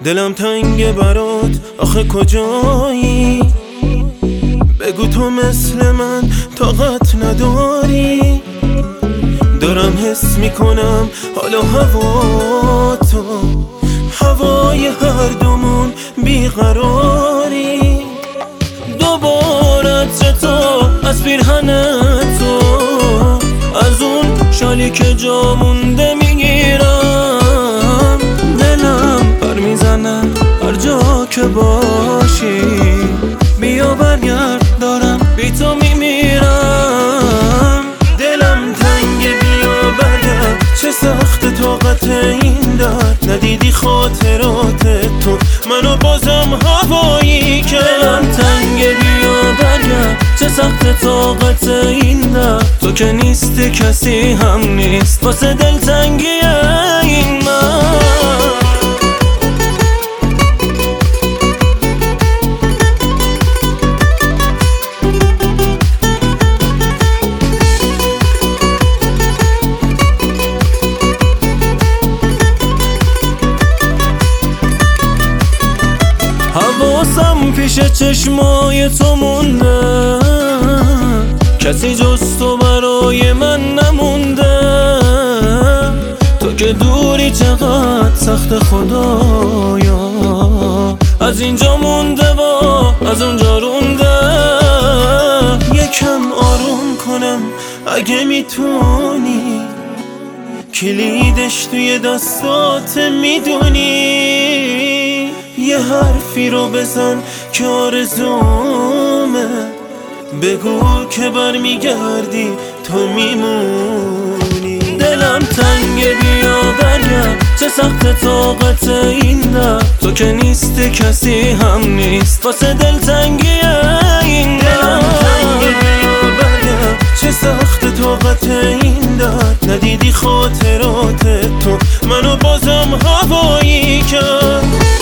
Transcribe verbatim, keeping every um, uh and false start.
دلم تنگ برات، آخه کجایی؟ بگو تو مثل من طاقت نداری. دارم حس میکنم حالا هوا تو، هوای هر دومون بیقراری. دوباره عطر تو از پیرهن تو، از اون شالی که جا مونده میگیرم. دلم پر میزنه هر جا که باشی، بیا برگرد دارم بی تو میمیرم. دلم تنگ بیا برگرد، چه سخت طاقت این درد. ندیدی خاطرات تو منو بازم هوایی که. دلم تنگ بیا برگرد، چه سخت طاقت این درد. تو که نیستی کسی هم نیست واسه دلتنگی این من. حواسم پیش چشمای تو مونده، کسی جز تو برای من نمونده. تو که دوری چقدر سخت خدایا، از اینجا مونده و از اونجا رونده. یکم آروم کنم اگه میتونی، کلیدش توی دستات میدونی. یه حرفی رو بزن که آرزومه، بگو که برمیگردی تو میمونی. دلم تنگ بیا برگرد، چه سخت طاقت این درد. تو که نیستی کسی هم نیست واسه دلتنگی این درد. دلم تنگ بیا برگرد، چه سخت طاقت این درد. ندیدی خاطرات تو منو بازم هوایی کرد.